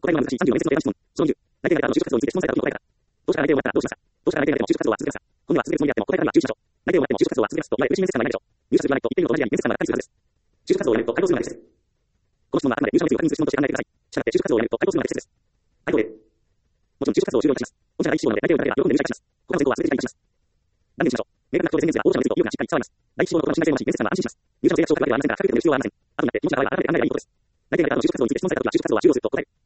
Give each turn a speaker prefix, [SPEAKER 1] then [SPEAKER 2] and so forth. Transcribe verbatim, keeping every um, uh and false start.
[SPEAKER 1] 答えの難しいさんじゅうよん列の定番質問。そのにじゅう。内定が得た後の就職活動について質問された時の答えから。当社が内定をもらったらどうしました。当社が内定を得ても就職活動は続けますか。今度は続けるつもりであっても答えからには注意しましょう。内定をもらっても就職活動は続けますと言われ嬉しい面接官はないでしょう。入社する気はないと言ってみるのと同じように面接官はがっかりするはずです。就職活動をやめると回答するのが適切です。この質問はあくまで入社の決意を確認する質問として考えてください。したがって就職活動をやめると回答するのが適切です。回答 A。もちろん就職活動を終了いたします。御社が第一志望なので内定をいただければ喜んで入社いたします。他の選考は全て辞退いたします。断言しましょう。明確な口頭で先生は御社の実力がしっかり伝わります。第一志望のことの信頼性を持ち、面接官は安心します。入社の制約書を書くわけではありませんから、書く必要はありません。後になって、この社が我々があなたがいいことです。内定が得た後の就職活動について質問されたときは、就職活動は終了すると答える。